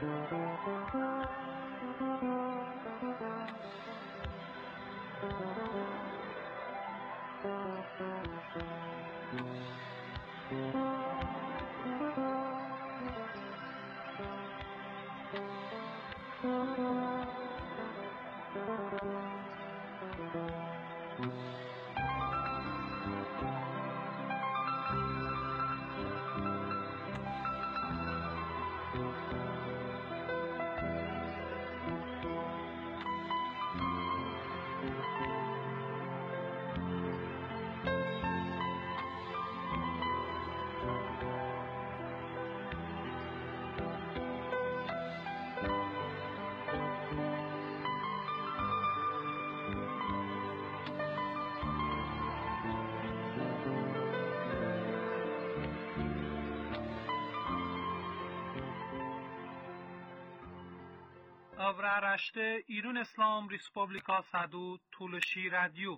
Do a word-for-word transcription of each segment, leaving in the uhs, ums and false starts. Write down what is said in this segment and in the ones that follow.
Avraaraşte İrun İslam Respublika Sadu Tuluşi Radyo.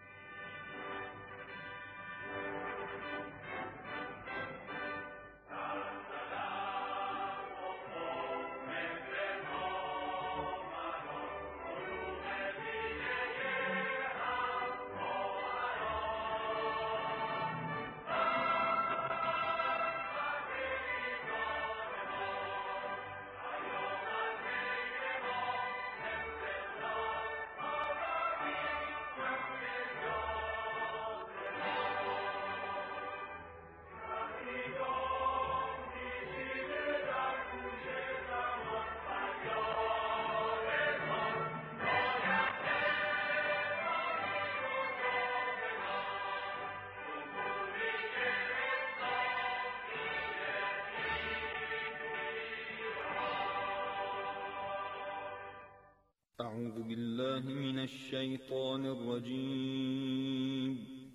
أعوذ بالله من الشيطان الرجيم.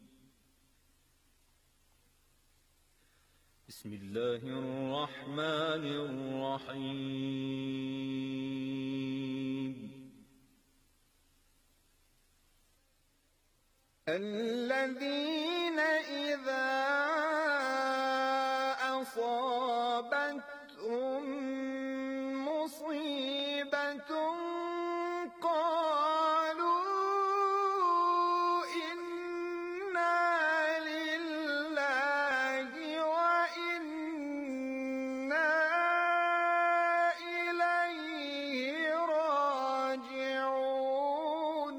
بسم الله الرحمن الرحيم. الذين إذا أصابتهم مصيبة قالوا إنا لله وإنا إليه راجعون.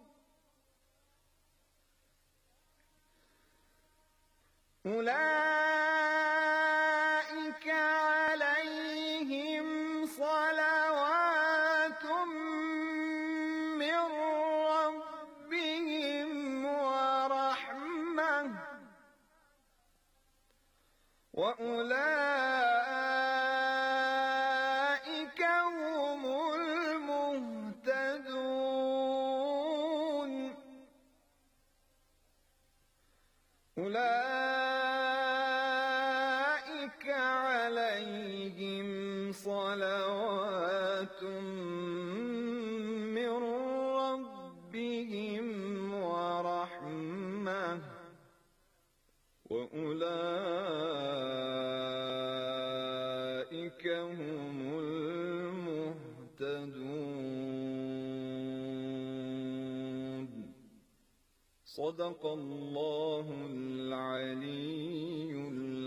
أولئك عليهم صلوات من ربهم ورحمة وأولئك هم المهتدون. أولئك عليهم صلوات من ربهم ورحمة وأولئك هم المهتدون. صدق الله العلي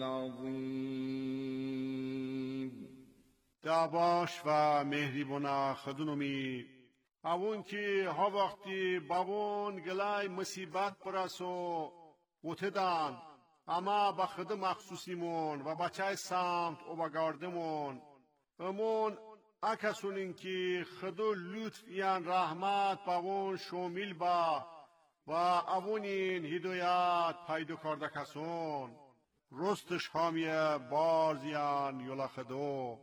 العظيم. دعواش و مهریبونا خدونومی اون که ها وقتی بابون گلای مصیبت برسو وتدان اما با خود مخصوصیمون و بچه سمت و بگاردمون امون اکسونین که خدو لطف یان رحمت بابون شامل با و اونین هدایت پیدا کرده کسون رستش حامیه بارزیان یولا خدو.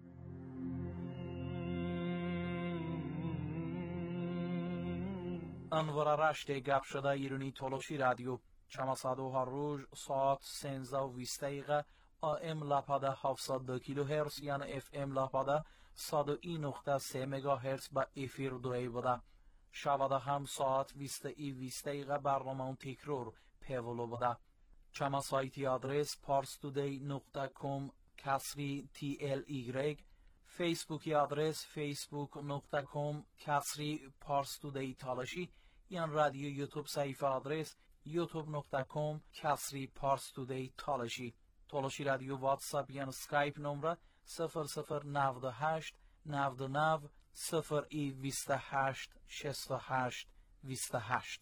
انوارارشت گپ شده ایرانی تولوشی رادیو چماسادو هر روز ساعت سنزده و بیست دقیقه آم لاپاده هفتصد و دو کیلو هرتز یعنی اف ام لاپاده صد و یک نقطه سه مگا هرتز با افیر دوی بوده. شباده هم ساعت بیست و بیست دقیقه برنامه اون تکرار پیولو بوده. چما سایتی آدرس پارستودی نقطه کام کسری تی ال ایگرگ، فیسبوکی آدرس فیسبوک نقطه کام کسری پارس تودی تالاشی یان رادیو یوتیوب صفحه آدرس یوتیوب نقطه کام کسری پارس تودی تالاشی. تالاشی رادیو واتساپ یان سکایپ نمره صفر صفر نود و هشت نود و نه صفر ای بیست و هشت شصت و هشت بیست و هشت.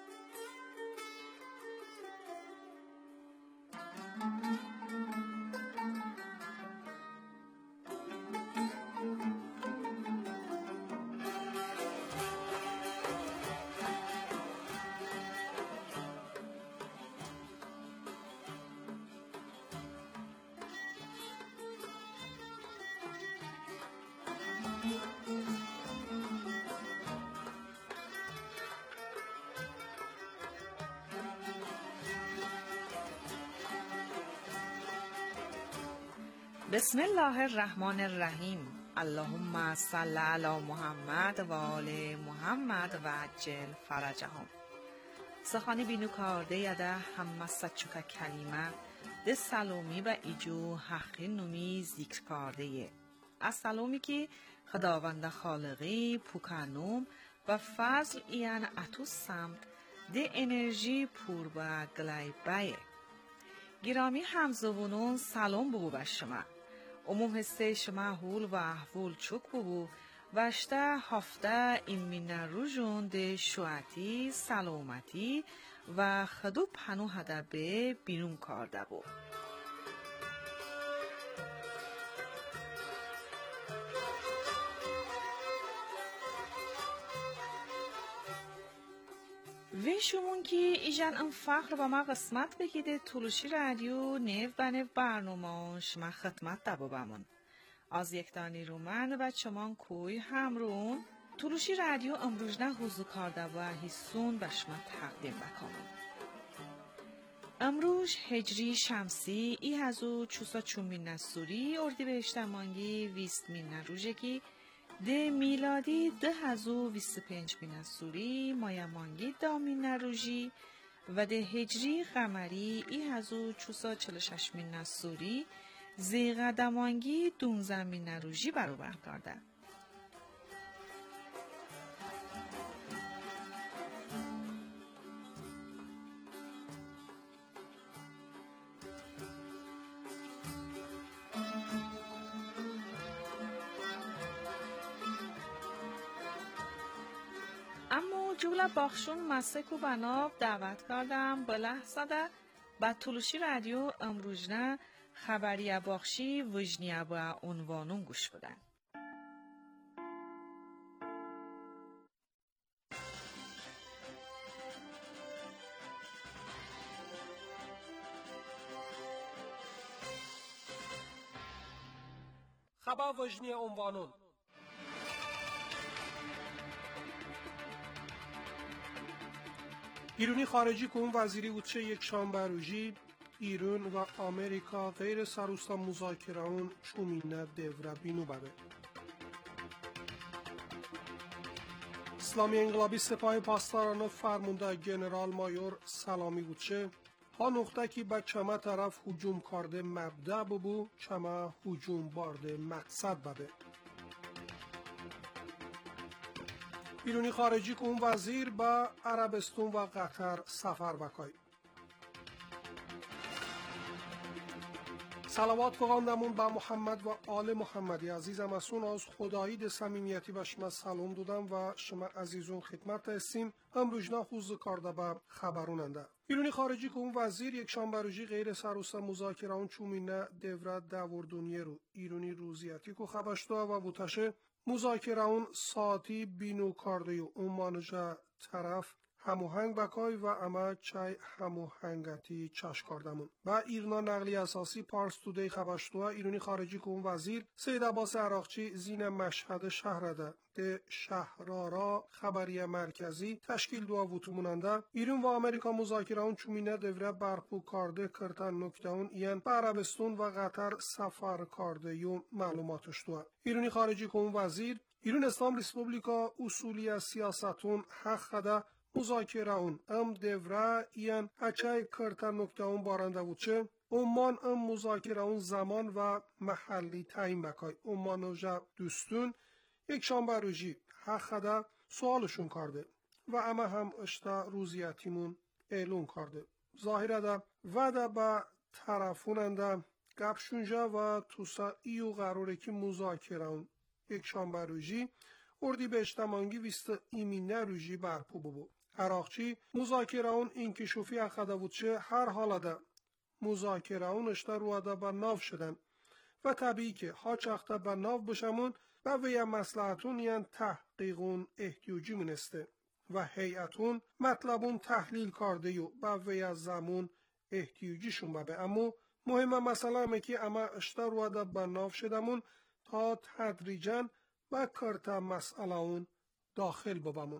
بسم الله الرحمن الرحیم. اللهم صل علی محمد و آل محمد و عجل فرجهم. سخانی بینو کارده یده همه سچوک کلمه ده سلامی و ایجو حقی نومی ذکر کارده. از سلامی که خداوند خالقی پوکانوم و فضل ایان اتو سمت ده انرژی پور و گلای بایه. گرامی همزبونون سلام بگو به شما. عموم هسته شما حول و احوال چوک بگو و اشته هفته ایمین روژون ده شوعتی سلامتی و خدو پنو هده به بینون کارده بو. و شمون که ایجان ام فخر و ما قسمت بگیده تولوشی رادیو نیو و نیو برنامه شما خدمت دبو بمون. از یک دانی رومن و چمان کوی همرون تولوشی رادیو امروزنه حضور کرده و حسون به شما تقدیم بکنم. امروز هجری شمسی ای هزو چوسا چومین نسوری اردی به اشتمانگی ویست مین نروژگی ده میلادی ده هزو ویست پنج مین نسوری مایمانگی دامین نروژی و ده هجری قمری ای هزو چوسا چل شش مین نسوری زیغ دمانگی دونزه مین نروژی برابر کرده. اما جولا باخشون مسکو بناب دعوت کردم به لحظه ده با تولوشی رادیو امروزنه خبری باخشی وجنیه با عنوانون گوش بدن. خبر وجنی عنوانون ایرانی خارجی کن وزیری وچه یک شنبه روزی ایران و آمریکا غیر سروستا مذاکره‌ون چومینه دوره بینو بده. اسلامی انقلابی سپاه پاسداران فرمانده جنرال مایور سلامی وچه ها نقطه که به چمه طرف هجوم کرده مبدأ ببو چمه هجوم بارده مقصد بده. ایرانی خارجی کن وزیر به عربستان و قطر سفر بکای. صلوات بخواندمون به محمد و آل محمدی عزیزم اسون از خدایی ده صمیمیتی به شما سلام دادم و شما عزیزون خدمت هستیم. امروزنا خوز کارده به خبروننده. ایرانی خارجی کن وزیر یک شنبه روزی غیر سروستا مذاکره‌ون چومینه دوره داوردونیه رو ایرانی روزیاتی کو خبشتا و بوتشه مذاکره‌ون ساعتی بینو کارده و امانجا طرف هموهنگ بکای و اما چای هموهنگتی چش کردمون. با ایرنا نقلی اساسی پارس تودی خبشتوها ایرانی خارجی کن وزیر سید عباس عراقچی زین مشهد شهرده ده شهرارا خبری مرکزی تشکیل دو ووتوموننده ایران و آمریکا مذاکره اون چومینه دوره برپو کارده کرتن نکته اون ایان به عربستان و قطر سفر کارده یون معلوماتش دو. ایرانی خارجی کن وزیر ایران اسلام ریسپوبلیکا اصولی سیاستون حق خدا مذاکره اون ام دوره ایان اچای کرتن نکته اون بارنده بود چه عمان ام مذاکره اون زمان و محلی تعیین بکای عمان و جب دوستون یک شنبه روژی حقیقتا سوالشون کرده و اما هم اشتا روزیتیمون اعلون کرده ظاهره ده و ده با طرفوننده گپشونجا و توسا ایو قراره که مذاکره اون یک شنبه روژی اردی به اجتماعی ویست ایمینه روژی برپو ببو عراقچی مذاکره اون اینکشوفی اخده بود چه هر حالا ده مذاکره اون اشتا رواده با ناف شدن و طبیعی که ها چخته با ناف بشمون و ویا مسلحتون یعن تحقیقون احتیاجی منسته و هیئتون مطلبون تحلیل کرده یو و ویا زمون احتیاجیشون بابه اما مهم مسئله همه که اما اشتا رواده با ناف شدمون تا تدریجاً با کرتا مسئله اون داخل ببامون.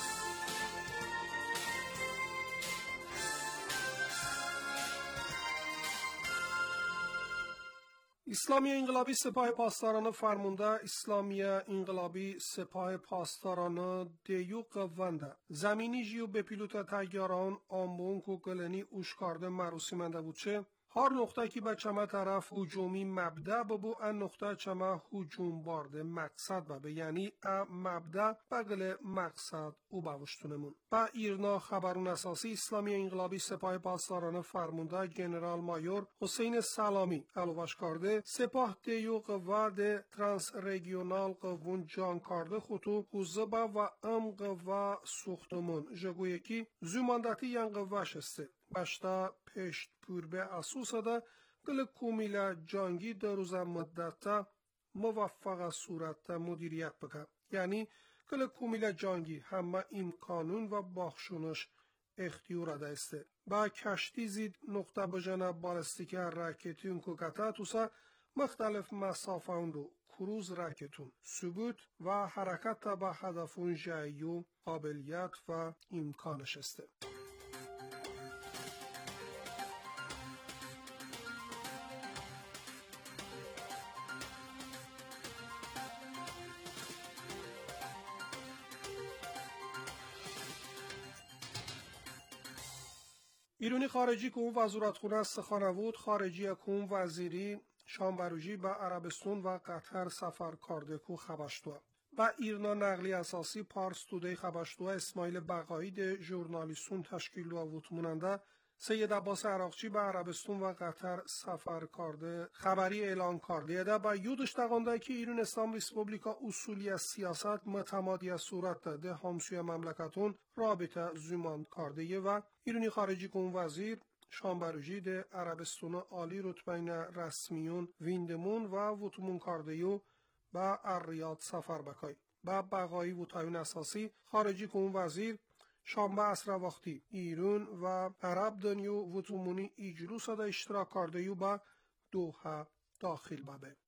اسلامی انقلابی سپاه پاسداران فرمانده اسلامی انقلابی سپاه پاسداران دیو قوانده زمینی جیو به پیلوت تگیاران آمبون کو گلنی اوشکارده مروسیمنده بود چه هر نقطه که به چما طرف هجومی مبدع ببو ان نقطه چما هجوم بارده مقصد ببه یعنی ا مبدع بگل مقصد او باوشتونمون با ایرنا خبرون اساسی اسلامی انقلابی سپاه پاسداران فرمانده جنرال مایور حسین سلامی علوش کرده سپاه دیو قواد ترانس رژیونال قوون جان کرده خطو حوزبه و ام قوا سوختمون جگویه کی زماندتی ین قواش استه باشتا پشت پوربه اسوسه ده گل کومیلا جانگی در روز مدت موفق صورت مدیریت بکن یعنی گل کومیلا جانگی همه امکانون و باخشونش اختیار ده استه با کشتی زید نقطه بجنه بالستیک راکتیون که کتا توسا مختلف مسافه اون رو کروز راکتون ثبوت و حرکت با هدفون جایو قابلیت و امکانش استه ایرانی خارجی که اون وزارتخونه سخنوود خارجی که اون وزیری شامبروجی به عربستان و قطر سفر کرده که خبشتوه و ایرنا نقلی اساسی پارس توده خبشتوه اسماعیل بقایی ده ژورنالیستون تشکیل و وطموننده سید عباس عراقچی به عربستان و قطر سفر کرده خبری اعلان کرده ده با یودش تقانده که ایران اسلام ریسپوبلیکا اصولی از سیاست متمادی از صورت ده همسوی مملکتون رابطه زمان کرده و ایرانی خارجی کن وزیر شامبروجی ده عربستان عالی رتبین رسمیون ویندمون و وطمون کرده و با الریاض سفر بکای با بقایی و تایون اساسی خارجی کن وزیر شنبه عصر وقتی ایران و عرب دنیو و تومونی اجلوس دا اشتراک کرده یو با دوحه داخل بابه.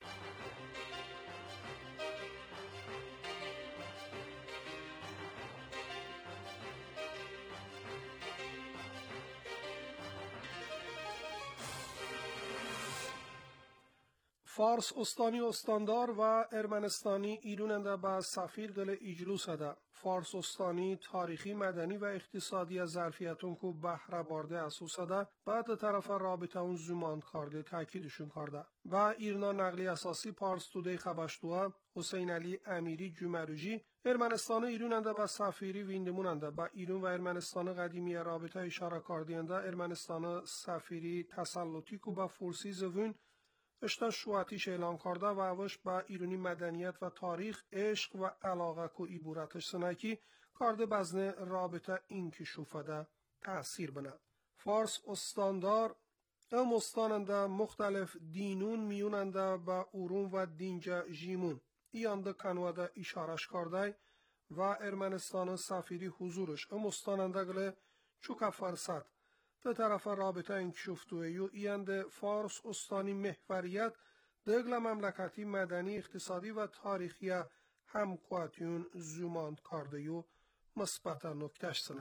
فارس استانی استاندار و ارمنستانی ایروننده با سفیر گل اجلوس ده فارس استانی تاریخی مدنی و اقتصادی از ظرفیتون که بهره بارده اسوس ده بعد طرف رابطه اون زمان کرده تاکیدشون کرده و ایرنا نقلی اساسی پارس توده خبشتوه حسین علی امیری جمروجی ارمنستان ایروننده با سفیری ویندموننده با ایران و ارمنستان قدیمی رابطه اشاره کردینده ارمنستان سفیری تسلطی که با فورسی زوون اشتا شواتیش اعلان کرده و اوش با ایرانی مدنیت و تاریخ عشق و علاقه که ایبورتش سنکی کرده بزن رابطه این که شوفده تأثیر بنه. فارس استاندار ام استاننده مختلف دینون میوننده با اورون و دینجا جیمون ایانده کنواده اشارش کرده و ارمنستان سفیری حضورش ام استاننده گله چوکا فرصت به طرف رابطه انکشفتوه یو ایند فارس استانی محوریت دگل مملکتی مدنی اقتصادی و تاریخی همکواتیون زمان کرده یو مثبت نکتش سنه.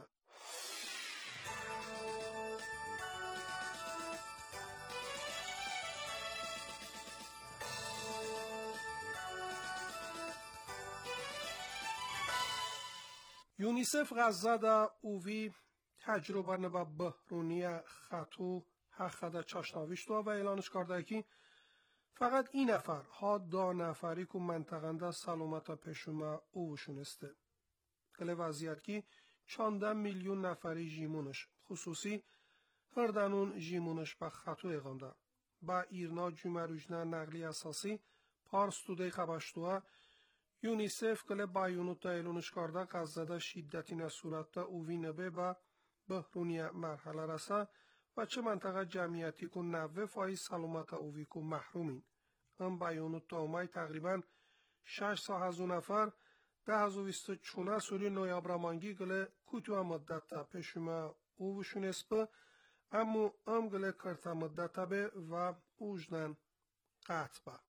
یونیسف غزه دا اووی تجربه و بحرونی خطو حق چاشناویشتوا و اعلانش کرده که فقط این نفر ها دا نفری که منطقنده سلامت پیشومه اوشون استه. کلی وضعیت که چانده میلیون نفری جیمونش خصوصی هر دنون جیمونش به خطو اقامده. با ایرنا جمروجنه نقلی اساسی پارس توده خبشتوه یونیسف کلی بایونوت دا اعلانش کرده قضده شدتی نصورت اووینه به با بحرونی مرحله رسه و چه منطقه جمعیتی که نوه فای سلامت اووی که محرومین. ام بایونوت دا اومای تقریبا شش سا هزو نفر ده هزو ویست چونه سوری نویابرامانگی گله کتو مدت تا پیشومه اووشون اسپه امو ام گله کرتا مدت به و اوجنن قطع با.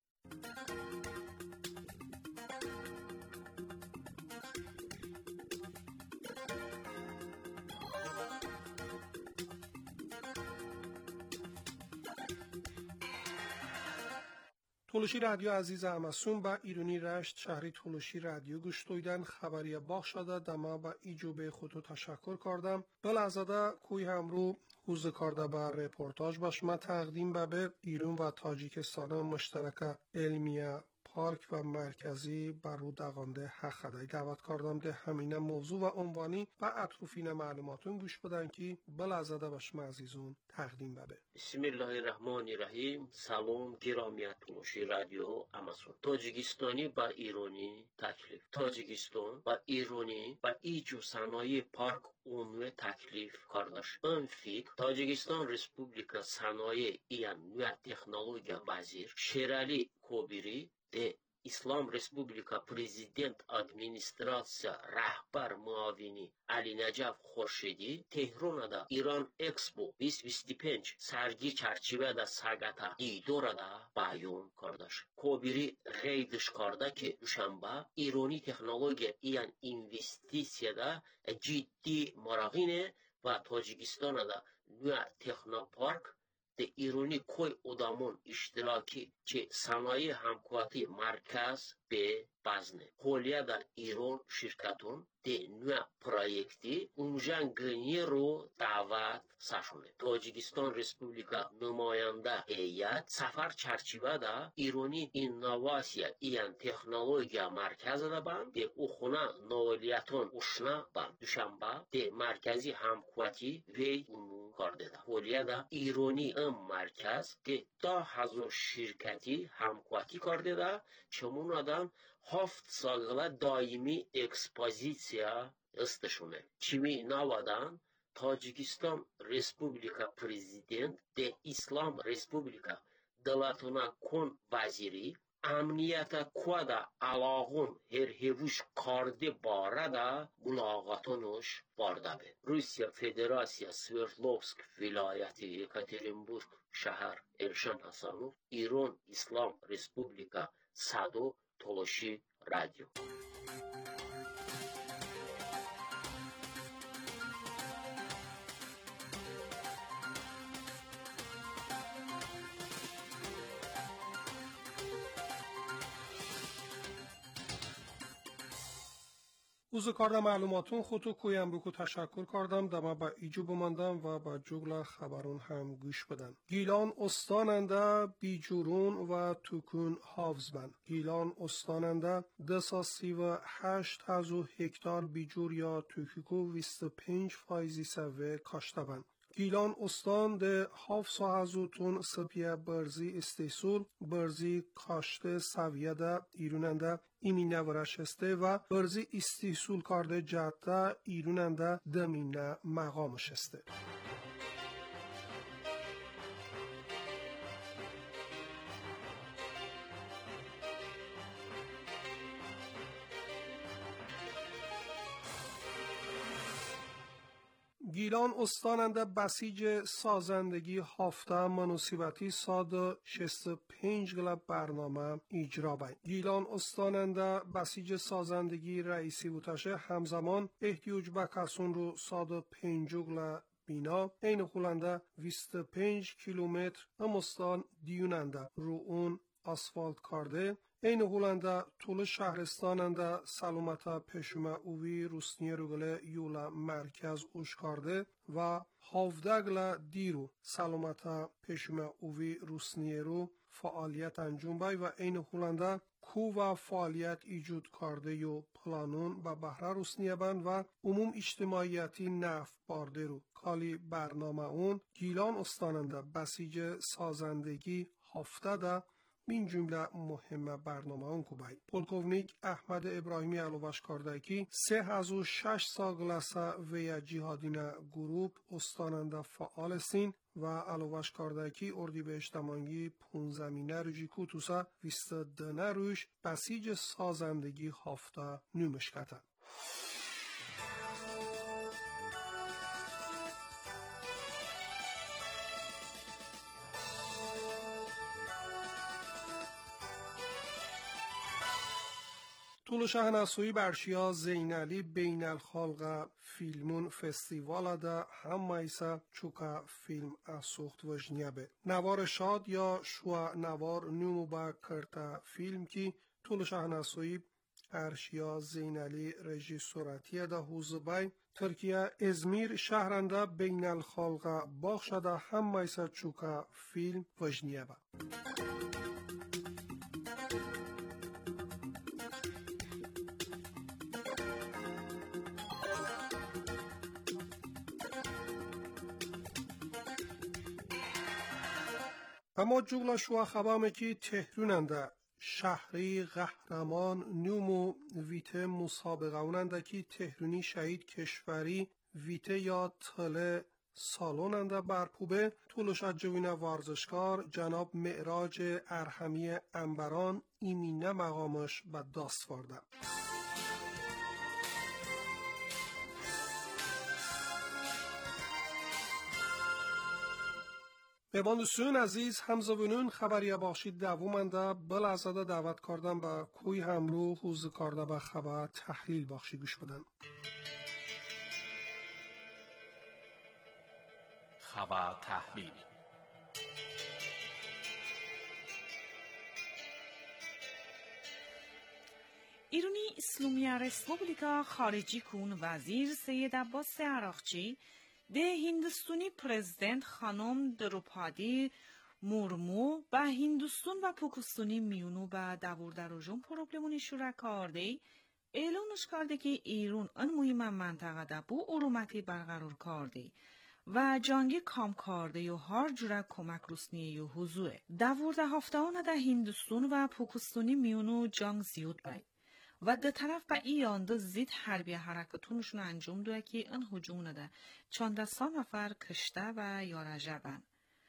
تولوشی رادیو عزیز همسون با ایرانی رشت شهری تولوشی رادیو گوش دویدن خبری باخ شده دما با ایجوبه خودتو تشکر کردم. بلعزده کوی همرو حوز کرده با رپورتاج باش ما تقدیم به به ایران و تاجیکستان مشترک علمیه پارک و مرکزی بر رو دقانده حقدای دعوت کردم ده همینه موضوع و عنوانی و اطروفین معلوماتون گوش بدن که بلعزده باش ما عزیزون تقدیم به به. بسم الله الرحمن الرحیم. سلام گرامی تولوشی رادیو همسون. تاجیکستانی با ایرانی تکلیف. تاجیکستان با ایرانی با ایجو صنایع پارک اونوه تکلیف کردش. این فکر تاجیکستان رسپوبلیکا صنایع ایان نوع تکنولوژیا بازیر شیرالی کوبیری de İslam Respublika Prezident Administrasiya Rahbar Muavini Ali Necaf Khorshidi Tehran'da İran Expo بیست بیست و پنج sergi çerçevede sagata idorada bayon kardeş. Kobiri geydiş karda ki düşenba İrani teknoloji iyan investisyada ciddi maragine ve Tacikistan'da nüa teknopark de ایرانی کوی ادامون اشتراکی که صنایع همکاری مرکز به بزنه. خولیا دا ایران شرکتون ده نوع پروژکتی اونجا گنی رو دعوت ساشونه. تاجیکستان رسپوبلیکا نماینده هیئت سفر چرچیوه دا ایرانی اینواسیا ایان تکنولوژیا مرکز دا بان ده اوخونا نولیاتون اوشنا بان. دوشنبه ده مرکزی همکاری وی اونو کرده دا. خولیا دا ایرانی ام مرکز که دا هزار شرکتی همکاری کرده دا چمون آدم هفت ساله دائمی اکسپوزیسیا استشونه. چیمی نوادان تاجیکستان رسپوبلیکا پرزیدنت ده اسلام رسپوبلیکا دلاتونا کن وزیری امنیت کودا علاقون هر هیوش کارده باره دا ملاقاتونش بارده به. روسیا فدراسیا سوردلوفسک ولایتی یکاترینبورگ شهر ارشان حسانوف ایران اسلام رسپوبلیکا صدو تولوشی رادیو. اوز کارده معلوماتون خودتو کویم رو که تشکر کردم دما با ایجو بماندم و با جگل خبرون هم گوش بدن. گیلان استاننده بیجورون و توکون حافظ بند. گیلان استاننده دسا سی و هشت هزو هکتار بیجور یا توکیکو ویست و پنج فایزی سوه کاشته بند. گیلان استان ده هفت هزوتون سپیه برزی استیسول برزی کاشته سویه ده ایروننده ایمینه ورشسته و برزی استیسول کرده جده ایروننده دمینه مقامش استه. گیلان استاننده بسیج سازندگی هفته مناسبتی ساد شست و پنج گلب برنامه اجرا بین. گیلان استاننده بسیج سازندگی رئیسی بوتشه همزمان احتیاج به کسون رو ساد و پنج گلب بینا این خولنده بیست و پنج کیلومتر امستان دیوننده رو اون آسفالت کرده این هولندا طول شهرستاننده سلامتا پشما اوی روسنی روگله یولا مرکز اوشکارده و هافدگلا دیرو سلامتا پشما اوی روسنی رو فعالیت انجام بای و این هولندا کو و فعالیت ایجود کرده یو پلانون و بهره روسنیه بند و عموم اجتماعیتی نف بارده رو کالی برنامه اون گیلان استاننده بسیج سازندگی هفته ده من جمله مهم برنامه اون کوبای. پولکوونیک احمد ابراهیمی علوش کرده که سه هزار و شش ساگلسه ویا جهادینه گروپ استاننده فعال سین و علوش کرده که اردیبهشت مانگی پونزمینه روژی کوتوسا ویست دنه روش بسیج سازندگی هفته نومش کتن. طول شهناسوی برشیا زینالی بین الخالق فیلمون فستیوال ده هم مایسا چوکا فیلم اسوخت وجنیه به نوار شاد یا شوا نوار نومو با کرتا فیلم کی طول شهناسوی برشیا زینالی رژیسوراتی ده حوزبای ترکیه ازمیر شهرنده بین الخالق باخ شده هم مایسا چوکا فیلم وجنیه به اما جغلا شوا خبامه که تهروننده شهری قهرمان نومو ویته مسابقه اوننده که تهرونی شهید کشوری ویته یا تله سالوننده برپوبه طولش جوین ورزشکار جناب معراج ارحمی انبران ایمینه مقامش به دست وارده. مهمان عزیز همزبونون خبری باشید دوامنده بلعزده دعوت کردن به کوی همرو حوز کرده به خبر تحلیل بخشی گوش بدن. خبر تحلیل ایرانی اسلامی رسپوبلیکا خارجی کون وزیر سید عباس عراقچی ده هندوستانی پرزیدنت خانم دروپادی مورمو با هندوستان و پاکستانی میونو با داوردروژون پروبلمونی شورا کرده اعلانش کرده که ایران ان مهم منطقه ده بو ارومتی برقرار کرده و جنگی کام کرده و هر جوره کمک روسنیه و حضوره داورده هفتهانه ده هندوستان و پاکستانی میونو جنگ زیاد بای و ده طرف با ای آنده زید حربی حرکتونشون انجام دوه که این هجوم نده چانده سا نفر کشته و یا رجبن.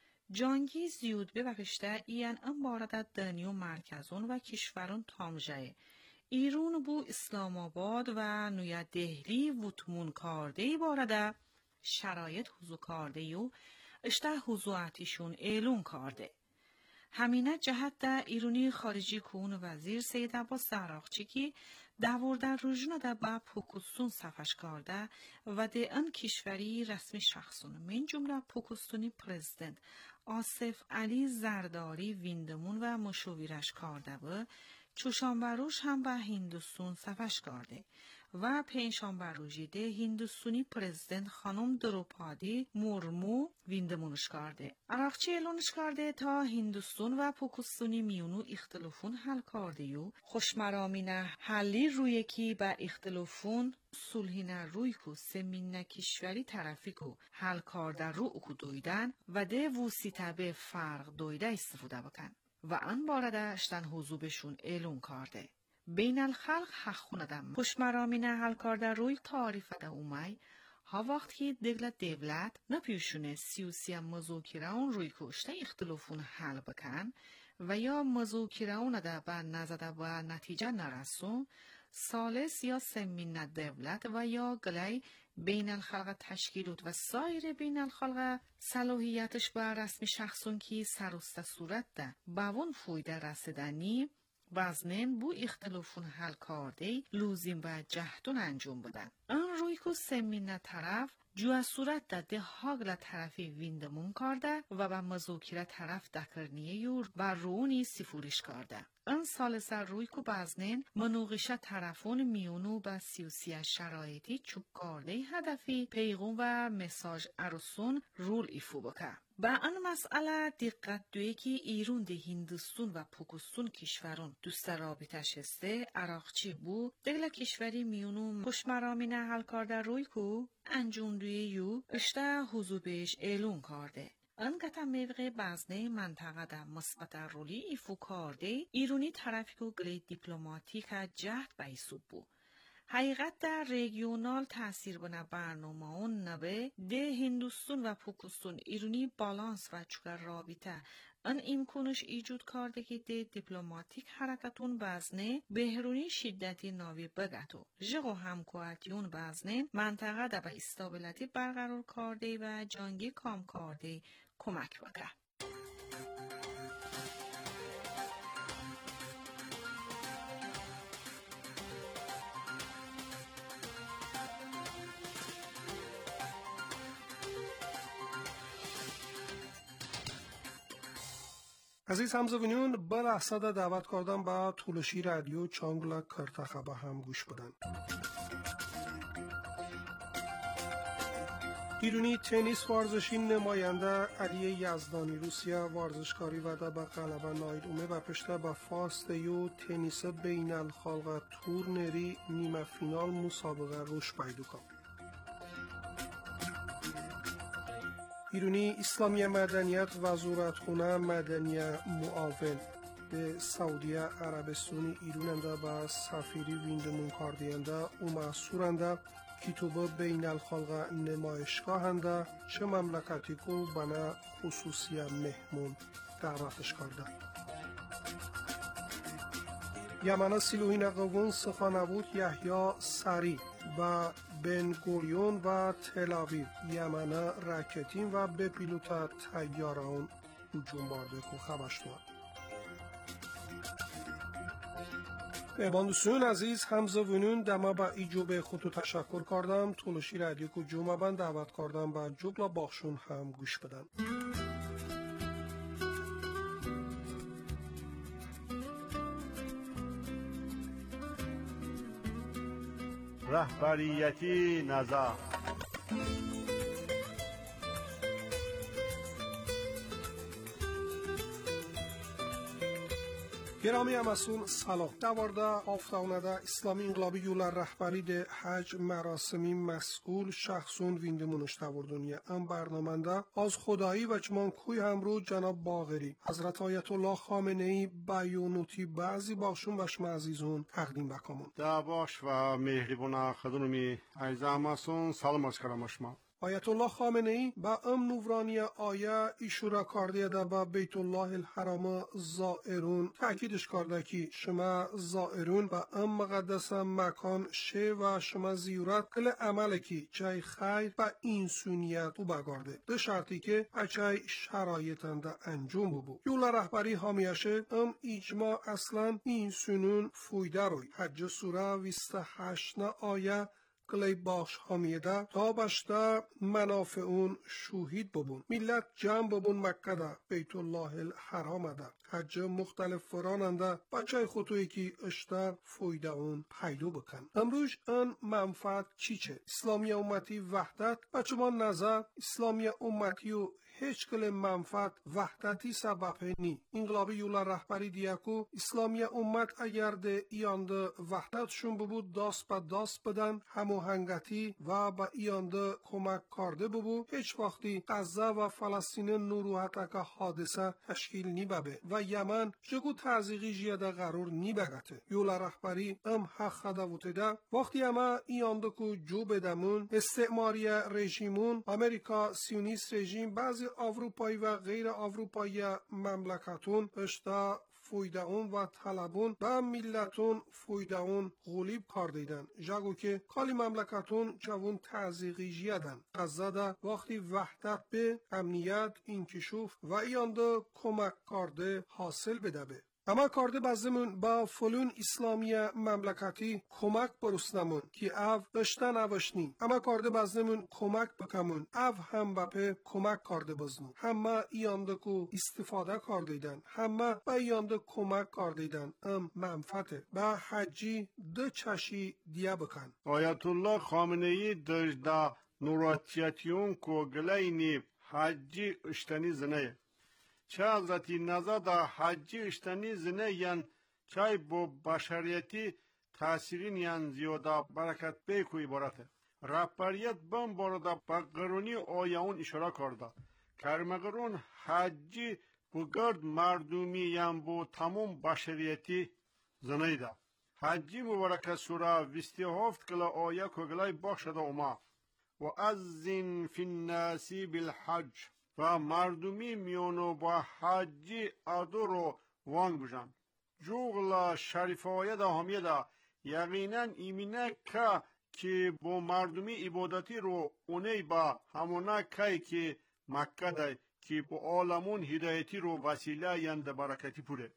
جنگی زیود به و کشته این این بارده دنیا مرکزون و کشورون تامجه. ایرون بو اسلام آباد و نویا دهلی وطمون کرده بارده شرایط حضو کرده و اشته حضوعاتیشون اعلون کرده. همینه جهت ده ایرانی خارجی کون وزیر سید عباس عراقچی که داورده روژنا ده با پاکستان صفش کرده و ده ان کشوری رسمی شخصون من جمله پاکستانی پرزیدنت آصف علی زرداری ویندمون و مشاورش کرده و چوشانبروش هم با هندوستان صفش کرده و پنجشنبه ده هندوستانی پرزیدنت خانم دروپادی مورمو ویندمونش کرده. عراقچی اعلانش کرده تا هندوستان و پاکستانی میونو اختلافون حل کرده و خوشمرامینه حلی روی کی با اختلافون صلحینه روی کو سمینه کشوری طرفی کو حل کرده رو اکو دویدن و ده وسیطه به فرق دویده استفاده بکن و ان بارده اشتن حضوبشون اعلان کرده. بین الخلق حق خوندم خوشمرامینه حل کرده روی تعریف ده اومای ها وقتی دگل دولت نپیوشونه سیوسی مذاکره اون روی کشته اختلافون حل بکن و یا مذاکره اون ده با نزده با نتیجه نرسون سالس یا سمین دولت و یا گلای بین الخلق تشکیلات و سایر بین الخلق صلاحیتش با رسمی شخصون کی سروسته صورت ده باون فویده رسیدنی وزنین بو اختلافون حل کرده لوزیم و جهتون انجام بدن. آن روی که سمین طرف جو صورت ده هاگل طرفی ویندمون کرده و با مذاکره طرف دکرنیه یور و رونی سفورش کرده. ان سالسر روی کو بزنین منوقشه طرفون میونو با سیوسی شرایطی چوب کارده هدفی پیغون و مساج ارسون رول ایفو بکه. با ان مسئله دقت دوی که ایرون ده هندوستان و پاکستان کشورون دوست رابطه شسته عراقچی بو دگل کشوری میونو پشمرامینه حل کرده روی کو انجام دوی یو اشته حضوبش اعلون کرده. انقطع موقع بزنه منطقه در مثبت رولی ایفو کرده ایرونی طرفی که گلی دیپلماتیک جهد بایسود بو. حقیقت در ریگیونال تاثیر بنا برنامه اون نبه ده هندوستان و پاکستان ایرونی بالانس و چکر رابطه ان امکانش ایجود کرده که ده دیپلماتیک حرکتون بزنه بهرونی شدتی ناوی بگتو. جغو همکواتیون بزنه منطقه در به استابیلیتی برقرار کرده و جنگی کام کرده کمک بکه. عزیز همزبانیون به لحظه دعوت کردم به طولشی رادیو چانگلا کرتخه به هم گوش بدن. ایرونی تنیس ورزشی نماینده علی یزدانی روسیه ورزشکاری وعده به غلبه نایل اومه و پشته به فاست یو تنیس بین الخالق تورنری نیمه فینال مسابقه روش پیدا کرد. ایرونی اسلامی مدنیت وزارتخانه مدنی معاون به سعودی عربستان ایروننده به سفیری ویندمون کاردینده و محصورنده کتاب بین الخالق نمایشگاهنده چه مملکتی که بنا خصوصی مهمون دعوتش کرده. یمن سیلوهین قوون سخنبود یحیی سری و بن گوریون و تل آویو یمن راکتین و به پیلوت تیاران هجوم برده که خبرش داد. مهماندوستان عزیز همزبانون دما با ایجوب خودتو تشکر کردم. طولشی رادیو کو جمعه بند دعوت کردم با جوگلا باخشون هم گوش بدن. رهبریتی نظر گرامی همسون سلام. دوارده آفتاونه ده اسلامی انقلابی یولر رهبری ده حج مراسمی مسئول شخصون ویندمونش دواردونیه. ام برنامنده از خدایی و چمان کوی همرو جناب باقری حضرت آیت الله خامنه ای بیانوتی بعضی باشون و شما عزیزون تقدیم بکامون. دعواش و مهربان خدمتی عزیز همسون سلام از کرم شما. آیت الله خامنه ای با ام نورانی آیه ایشورا کرده ده با بیت الله الحرام زائرون تاکیدش کرده که شما زائرون و ام مقدس مکان شه و شما زیارت کل عمل که چای خیر و انسانیت او بگارده ده شرطی که اچای شرایطن ده انجام ببو. یولا رهبری حامیشه ام اجماع اصلا انسانون فویده روی حج سوره بیست و هشت آیه کلی باش حامیده تا بشته منافع اون شوهید ببون. ملت جمع ببون مکه ده بیت الله الحرام ده حج مختلف فراننده بچه خطوی که اشته فویده اون پیدو بکن. امروز ان منفعت چی چه؟ اسلامی امتی وحدت بچه ما نظر اسلامی امتی و هیچ کل منفعت وحدتی سبب نی. انقلابی یولا رهبری دیکو اسلامی امت اگر ده ایانده وحدتشون ببود داست با داست بدن هماهنگتی و با ایانده کمک کرده ببود هیچ وقتی غزه و فلسطین نروحت که حادثه تشکیل نی ببه و یمن جگو تعزیقی جیده قرار نی بگته. یولا رهبری ام حق خداوته ده وقتی اما ایانده کو جو بدمون استعماری رژیمون امریکا سیونیست رژیم بعضی اروپایی و غیر اروپایی مملکتون اشتا فویدهون و طلبون و ملتون فویدهون غلیب کار دیدن. جاگو که کالی مملکتون جوون تعزیقی جیدن. غزه وقتی وحدت به امنیت انکشوف و ایانده کمک کرده حاصل بده به. اما کارده بازمون با فلون اسلامی مملکتی کمک برسنمون که او اشتن اوشنی. اما کارده بازمون کمک بکمون او هم بپه کمک کارده بزنون. همه ایانده کو استفاده کاردیدن. همه با ایانده کمک کاردیدن. ام منفعته. با حجی دو چشی دیا بکن. آیت الله خامنه ای دجدا نوراتیاتیون کو گلینی حجی اشتنی زنه. چه حضرتی نزادا حجی اشتنی زنه یان چای با بشریتی تاثیرین یان زیاده برکت بیکوی براته. رهبریت بم بارده با قرونی آیاون اشاره کرده. کرمگرون حجی بگرد مردمی یان با تمام بشریتی زنه ده. حجی مبارک سوره ویستی هفت کلا آیه کگلای بخشده اوما و ازین فی الناسی بالحج و مردمی میونو با حجی ادو رو وانگ بجن جوغلا شریفایه دا همیه دا یقینا ایمینه که که با مردمی عبادتی رو اونی با همونه که که مکه دا که با عالمون هدایتی رو وسیله یند برکتی پوره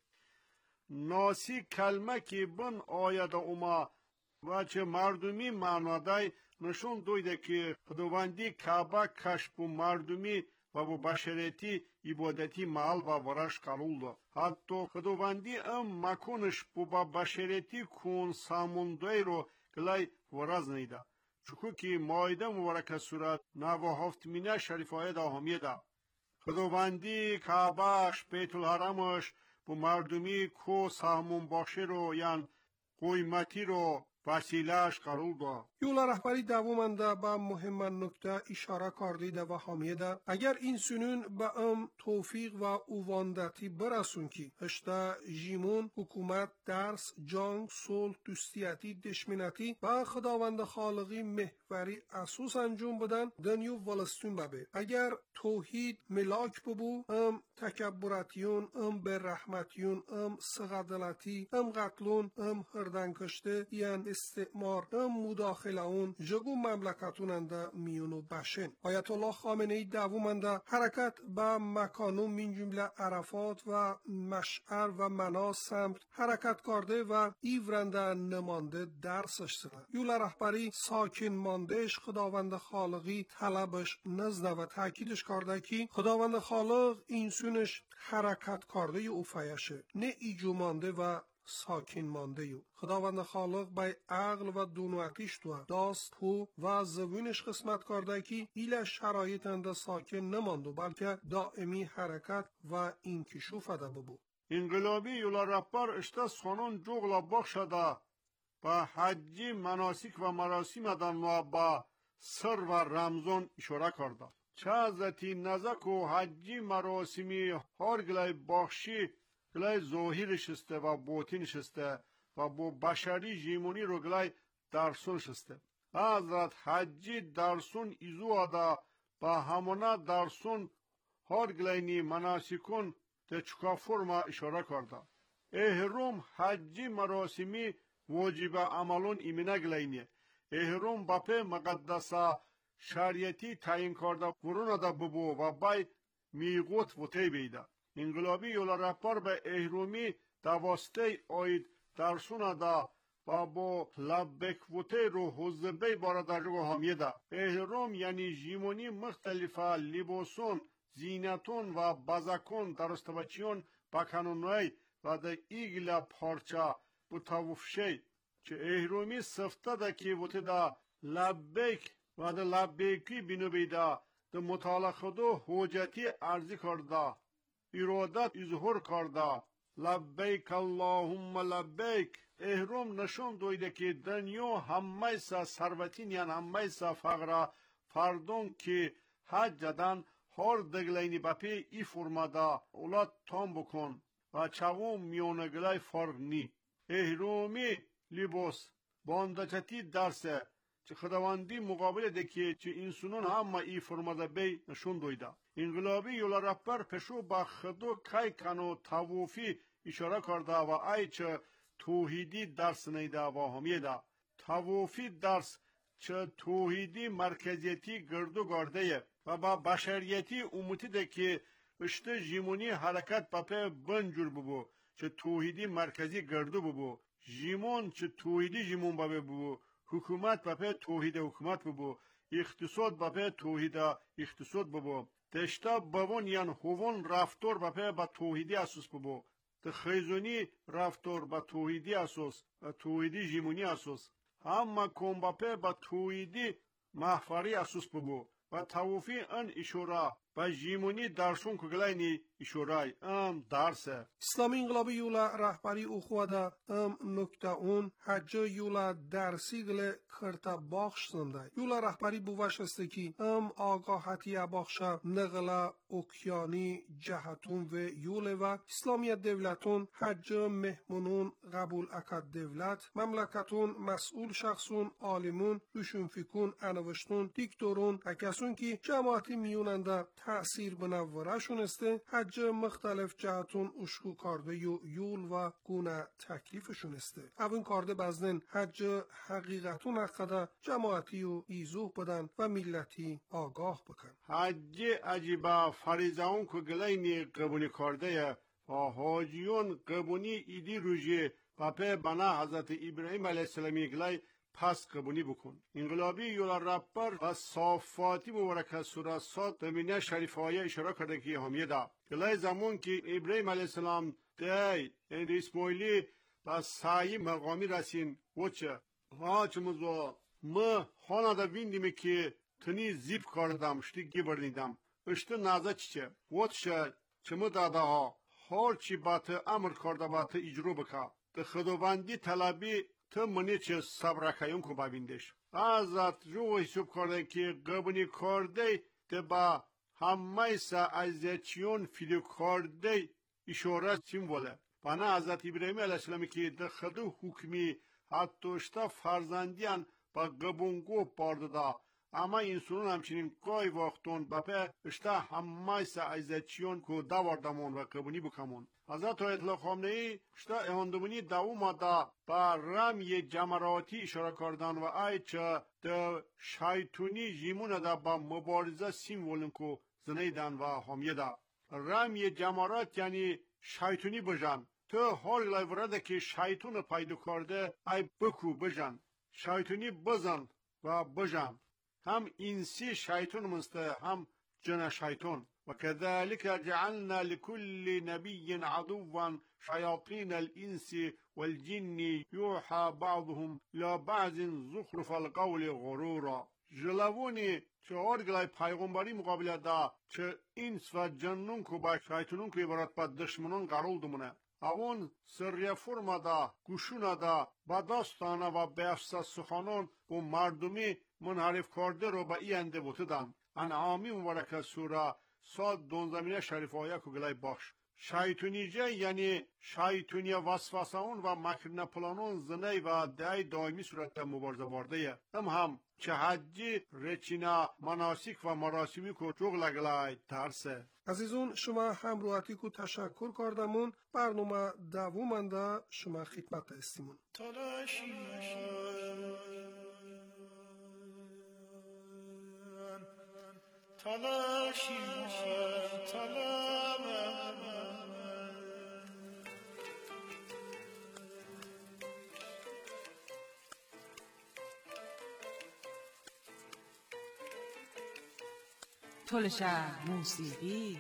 ناسی کلمه که بن آید اوما و چه مردمی معنادای نشون دویده که خداوندی کعبه کشف و مردمی و با بشریتی عبادتی محل و ورش قرول ده حتی خداوندی ام مکونش با بشریتی کون ساموندوی رو گلای ورز نیده چکو که مایده مبارک سورت نو هفت مینه شریفای ده همیه ده خداوندی کعبهش بیت الحرمش bu mardumi ko sahmun başı ro yan قیمتی رو وسیلهش قرار داد. یولا رهبری دوامنده به مهم نکته اشاره کردیده و حامیده اگر این سنون به ام توفیق و اوواندتی برسون که اشتا جیمون حکومت درس جنگ صلح دوستیتی دشمنتی و خداوند خالقی محوری اساس انجام بدن دنیو ولستون ببه اگر توحید ملاک ببو ام تکبراتیون ام برحمتیون ام سغدلتی ام قتلون ام هردن کشته یان استعمار ام مداخله اون جگو مملکتون انده میونو بشن آیت الله خامنه ای دوومنده حرکت با مکانو من جمله عرفات و مشعر و منا سمت حرکت کرده و ایورنده نمانده درسش سنه یولا رهبری ساکن ماندهش خداوند خالقی طلبش نزده و تاکیدش کرده که خداوند خالق اینسونش حرکت کرده او فیشه نه ایجو مانده و ساکن مانده یو خداوند خالق بای عقل و دونواتیش تو داست پو و زبونش قسمت کرده که ایل شرایط انده ساکن نماندو بلکه دائمی حرکت و انکشوف ده ببو انقلابی یولا رهبر اشتا سخنون جوغلا بخشده با حجی مناسک و مراسم دن و با سر و رمزون اشاره کرده چه حضرتی نزک و حجی مراسمی هر گلای بخشی گلای ظاهر شسته و باطن شسته و با بشری جیمونی رو گلای درسون شسته حضرت حجی درسون ایزو آده با همونه درسون هر گلای مناسکون ده چکا فرما اشاره کرده احرام حجی مراسمی واجب عملون ایمنه گلینه احرام باپه مقدسه شریعتی تعیین کرده ورون ده ببو و بای میگوت و تی بیده انقلابی یولا رهبر به احرومی دواسته آید درسونه ده و با لبک و تی رو حضبه بارا در جو همیه ده احرام یعنی جیمونی مختلفه لباسون زینتون و بزکون درستوچیون بکنونوی و ده ایگل پارچه bu tavuf şey ki ehrumi sıftadaki vutada labbek ve de labbeki binubida de mutalakhudu hujati arzi karda iradat izhur karda labbek Allahumma labbek ehrum nashon doyde ki dunyo hammaysa sarvatin yan hammaysa fagra fardon ki haccadan har deglayni bapi i formada ulat tam bukon ve çavum miyoneglay fargni احرومی لباس باندچتی درسه چه خداوندی مقابل دکی چه انسانون همه ای فرماده بی نشون دویده انقلابی یولا رهبر پشو با خدو کای کنو توافی اشاره کرده و ای چه توحیدی درس نیده و همیده توافی درس چه توحیدی مرکزیتی گردو گرده و با بشریتی اموتی ده که اشته جیمونی حرکت بپه بنجور ببو چه توحیدی مرکزی گردو ببو جیمون چه توحیدی جیمون بابه ببو حکومت بپه توحید حکومت ببو اقتصاد بپه توحید اقتصاد ببو تشتا بابون یان هوون رفتار بپه با توحیدی اساس ببو تخیزونی رفتار با توحیدی اساس و توحیدی جیمونی اساس اما کن بپه با توحیدی محفری اساس ببو و توفی ان اشاره با جیمونی درشون کگلینی اشاره ام درسه اسلامی انقلابی یولا رهبری اخواده ام نکته اون حج یولا درسی گله کرتا باخش سنده یولا رهبری بوش است که ام آگاهتی باخشا نغلا اوکیانی جهتون و یوله و اسلامی دولتون حج مهمونون قبول اکد دولت مملکتون مسئول شخصون عالمون روشون فکون انوشتون دیکتورون اکسون که جماعتی میوننده تأثیر بنوره شونسته حج مختلف جهتون اشکو کارده یو یول و گونه تکلیفشون استه اون کارده بزنن حج حقیقتون اقده جماعتی و ایزوح بدن و ملتی آگاه بکن حج عجیبا فریزه اون که گلینی قبونی کارده و حاجیون قبونی ایدی روژی و په بنا حضرت ابراهیم علیه السلامی گلی پس قبونی بکن انقلابی یولا رپر و صافاتی مبارک سوره صاد تمینه شریف های اشاره کرده که همیه دا گلی زمان که ابراهیم علیه السلام دی این اسماعیلی و سعی مقامی رسین وچه ها چه مزو ما خانه دا بیندیمه که تنی زیب کاردم شتی گیبرنیدم اشته نازه چیچه وچه چه مو داده ها هر چی بات امر کرده بات اجرو بکا ده خداوندی طلبی تو منی چه صبر کیون کو ببیندش ازت جو حساب کردن که قبونی کرده ده با همه سا ازیچیون فیلو کرده اشاره سیمبوله بنا حضرت ابراهیم علیه السلامی که ده خدو حکمی حتوشتا فرزندیان با قبونگو پارده دا اما انسانون همچنین گای وقتون بپه اشتا همه سا ازیچیون کو داوردمون و قبونی بکمون حضرت آیت الله خامنه ای اشتا اهاندمونی دوما دا با رمی جمراتی اشاره کردن و ای چه ده شایطونی جیمون دا با مبارزه سیمولن کو زنیدن و حامیه دا رمی جمرات یعنی شایطونی بجن تو هر لایورده که شایطون پیدا کرده ای بکو بجن شایطونی بزن و بجن هم انسی شایطون مسته هم جن شایطون وكذلك جعلنا لكل نبي عدوا شياطين الإنس والجن يوحى بعضهم إلى بعض زخرف القول غرورا جلوونی چهار گلای پیغمبری مقابل دا چه انس و جنون کو با شیطانون کو عبارت با دشمنان قرول دمونه اون سریع فرما دا گوشون دا با داستانه و به افساس سخانان و مردمی منحرف کرده رو با ای انده بوتدن انعامی مبارک سوره ساد دونزمینه شریف آیه که گلای باش شایطونیجه یعنی شایطونی وسوسهون و مکرنه پلانون زنی و دعای دائمی صورت مبارزه بارده هم هم چه حجی رچینا مناسک و مراسمی که جوغ لگلای درسه عزیزون شما همراهی کو تشکر کردمون برنامه دوامنده شما خدمت استیمون تلاشی تلاشی تلام تلشه موسیقی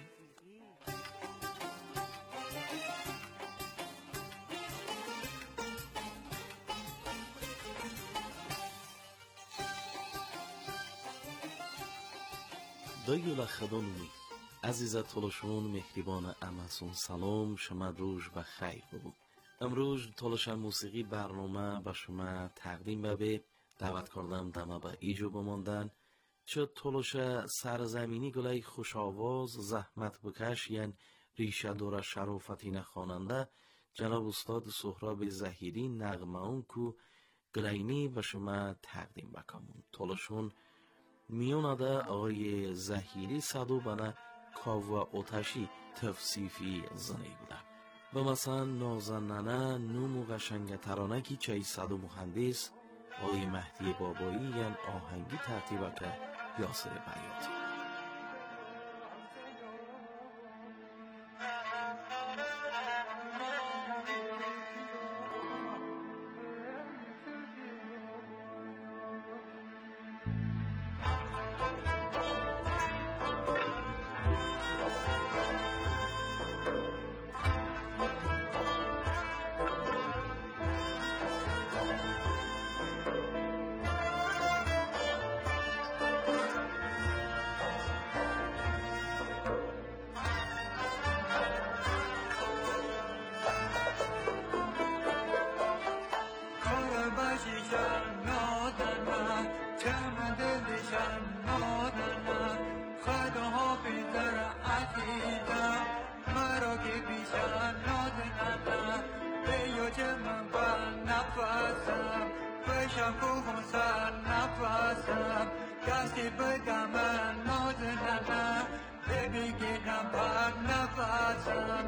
دایولا خدانومی عزیزت تلاشون مهربان امسون سلام شما روز و خیر بود امروز تلاشن موسیقی برنامه به شما تقدیم به دعوت کردم دمه به ایجو بماندن چه تلوشه سرزمینی گلای خوش آواز زحمت بکش یعنی ریشه داره شرافتی نخواننده جناب استاد سهراب زهیری نغمه اون کو گلینی به شما تقدیم بکنم تلوشون میونده آقای زهیری صدو بنا کاو آتشی تفسیفی زنی بوده به مثلا نازننه نوم و قشنگ ترانکی چای صدو مهندس آقای مهدی بابایی یعنی آهنگی ترتیبه که یاسر بیاتی بغزن نفسم کسی بدم نازننم ببگیرم بر نفسم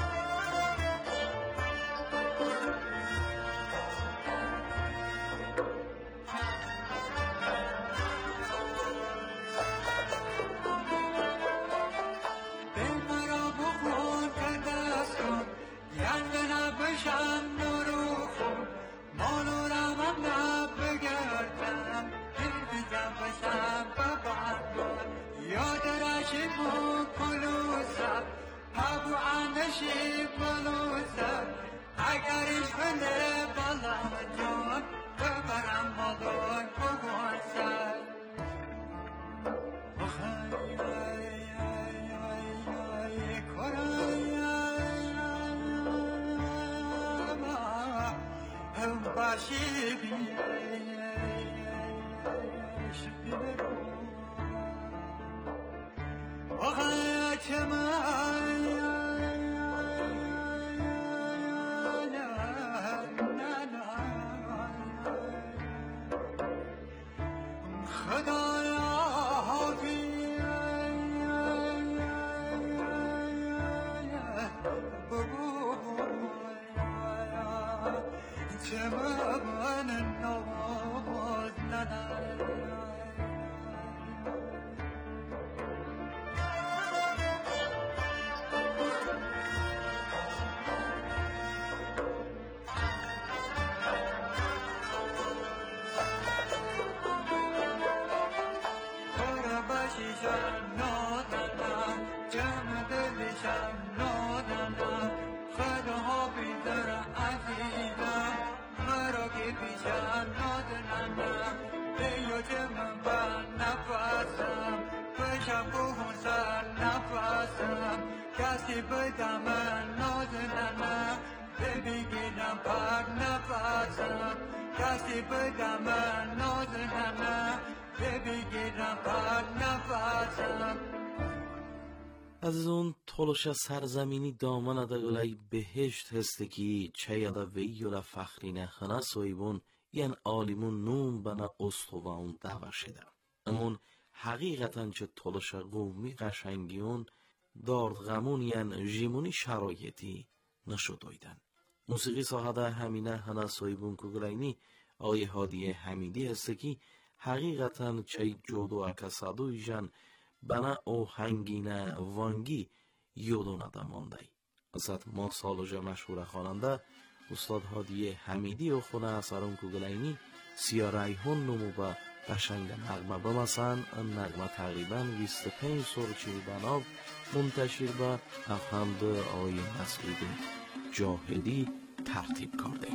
شی بلوزم اگرش بله بالام جون ببرم مالون بگوزم بخوای ای ای ای ای کرای هم باشی بی بخوای چمای کسی بدم نازننم ببگیرم پر نفسم کسی بدم نازننم ببگیرم پر نفسم از اون تولش سرزمینی دامن دا اولای بهشت هسته کی چیادا ویولا فخرینه خنا سویبون ین آلیمون نوم بنا استوان دوشیده امون حقیقتاً چه تولش قومی قشنگیون دارد غمون ین جیمونی شرایطی نشدویدن موسیقی ساحده همینه هنا سویبون کگلینی آی هادی حمیدی هسته کی حقیقتاً چه جودو اکسادوی جن بنا او هنگینه وانگی یودو ندامانده ازت ما سالوژه مشهور خواننده استاد هادی حمیدی و خونه اثرون کگلینی سیارایهون نمو با قشنگ نغمه بمسن نغمه تقریباً بیست و پنج سرچی بناب منتشر با افهمد آقای مسعود جاهدی ترتیب کرده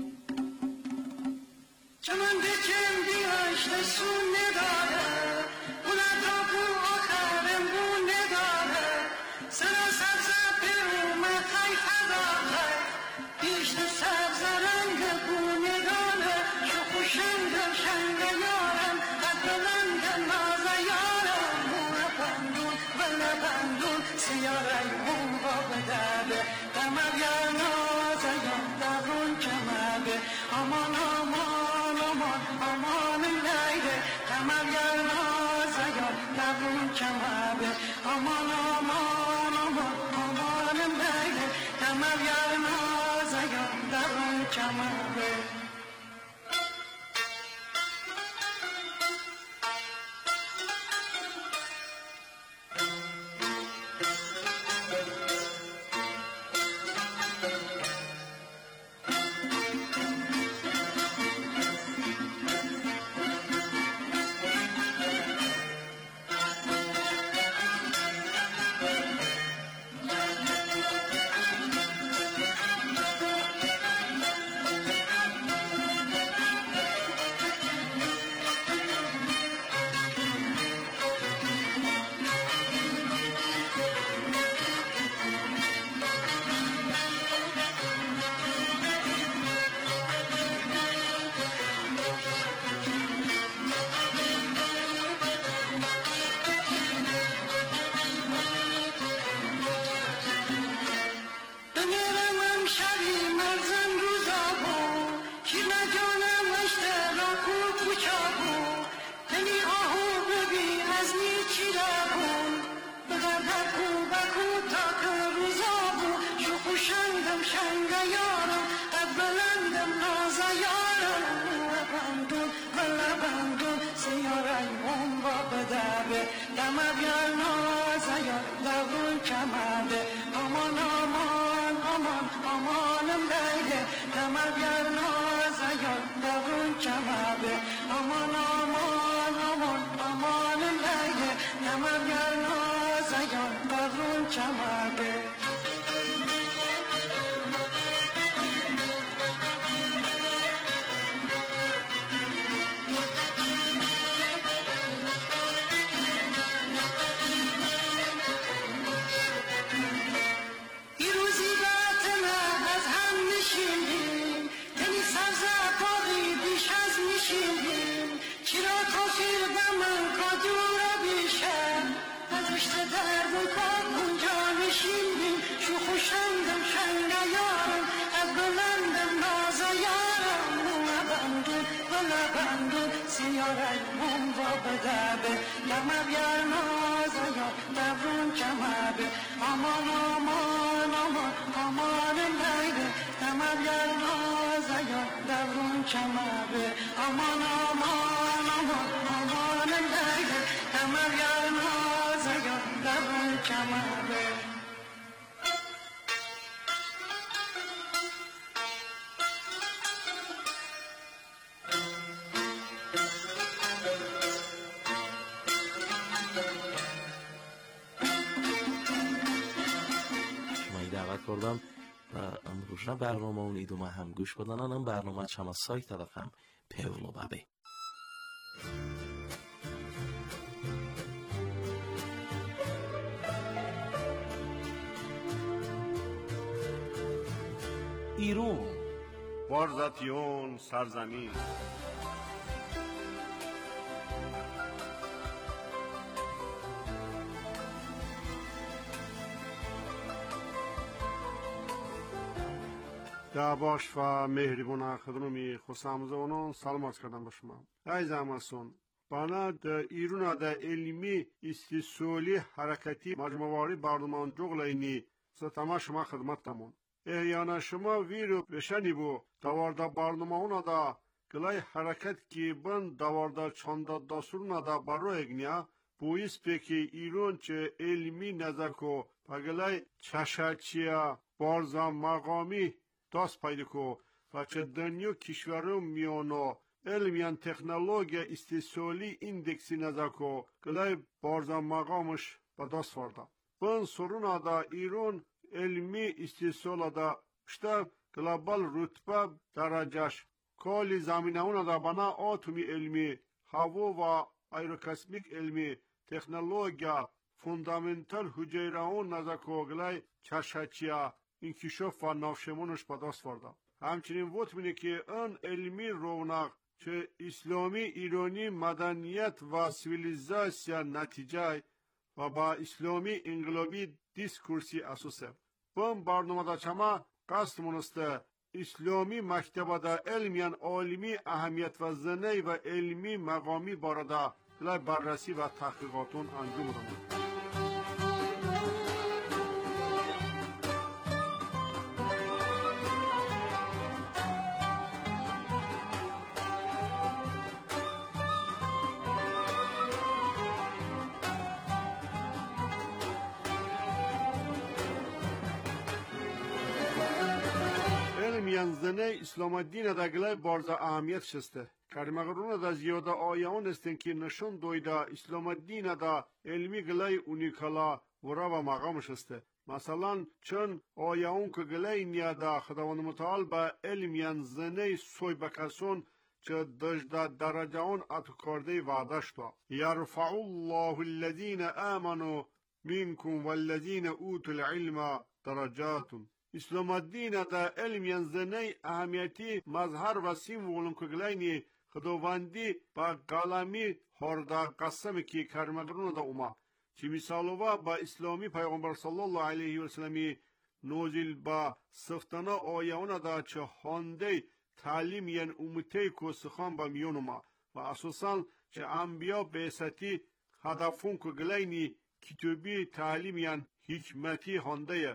چمن بکن بیاش نسون نداره اونا تا آخرم بون نداره سر سبز پیروم خی خداره بیشت سبز رنگ بون نداره شو خوشنگ شنگ یارم قدلنگ ناز یارم مور پندون بله پندون سیاره مون با بدده دمر یا ناز یارم درون کمده امان امان aman aman neyde temel gelmez ya devrim kemabe aman aman aman aman neyde temel gelmez ya devrim kemabe شنگیارم قد بلندم نازا یارم لبندون و لبندون سیاریم با بدبه دم بیار نازا یار دبرون کمده امان امان امان امانم لیله دم بیار نازا یار دبرون کمده امان امان امان امانم لیله دم بیار نازا یار دبرون کمده سیاریم با بدبه دم بیار نازا یار دبرون کمده امان امان امان امانم لیله دم بیار نازا یار دبرون کمده امان امان امان امانم لیله دم بیار نازا یار دبرون کمده کردم و امروز برنامه اون ایدو هم گوش بدن هم برنامه چم از سایت طرفم پیولو بابه ایرون بارزاتیون سرزمین دعواش و مهربون خدمتی خوشامزونون سلام عرض کردم به شما. عزیز همسون بنا در ایران در علمی استثولی حرکتی مجموعی برنامه جغلینی ستما شما خدمت تمون. احیانا شما ویرو بشنی بو دوارده برنامه اونا دا گلای حرکت کی بند دوارده چند دستور دا برو اگنیا بویس پکی ایران چه علمی نظر کو پگلای چشچیا بارزا مقامی داست پیدا کو و چه دنیا کشورم میانو علمیان تکنولوژیا استثولی ایندکسی نظر کو گلای بارزا مقامش با داست ورده. بن سرون دا ایران علمی استثول دا شتا گلوبال رتبه درجهش کلی زمینه اون دا بنا آتومی علمی هوا و ایروکسمیک علمی تکنولوژیا فوندامنتال حجیره اون نظر کو گلای چشچیا انکشاف و نافشمونش با دست ورده. همچنین وقت مینه که آن علمی رونق چه اسلامی ایرانی مدنیت و سیویلیزاسیا نتیجه و با اسلامی انقلابی دیسکورسی اساسه. بام برنامه دا چما قصد منسته اسلامی مکتبه دا علمیان عالمی اهمیت و زنی و علمی مقامی بارده لای بررسی و تحقیقاتون انجام دادن. زنه اسلام الدین دا گلای بارزا اهمیت شسته. کرمغرون دا زیاده آیان استن که نشون دویده اسلام الدین دا علمی گلای اونیکالا ورا و مقام شسته. مثلا چون آیان که گلای نیاده خداوند متعال با علمیان زنه سوی بکسون چه دجده درجه اون اتو کرده وعده شده. یرفع الله الذین آمنوا منکم والذین اوتوا العلم درجاتون. اسلام الدین دا علمیان زنی اهمیتی مظهر و سیمبولن کگلینی خداوندی با قلمی هردا قسم کی کرمگرون دا اوما چی مثالوا با اسلامی پیغمبر صلی الله علیه و سلمی نوزیل با سفتنا آیانا دا چه هنده تعلیم ین امتی کو سخان با میونما و اساسا چه انبیا بیستی هدفون کگلینی کتابی تعلیم ین حکمتی هنده